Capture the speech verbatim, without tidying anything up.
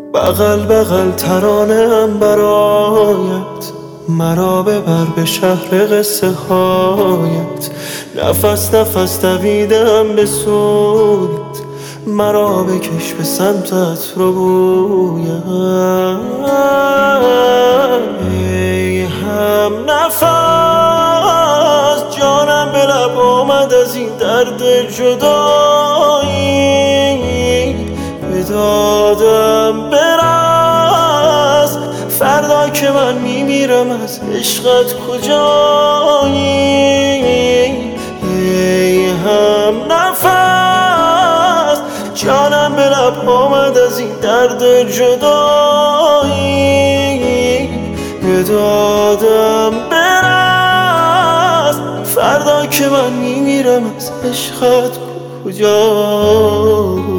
بغل بغل ترانه‌ام برایت، مرا ببر به شهر قصه هایت. نفس نفس دویدم به سویت، مرا بکش به سمتت رو بویم. ای هم نفس جانم به لب آمد از این درد جدایی. به دادم برس فردا که من میمیرم از عشقت کجایی. ای هم نفس جانم به لب آمد از این درد جدایی. به دادم برس فردا که من میمیرم از عشقت کجایی.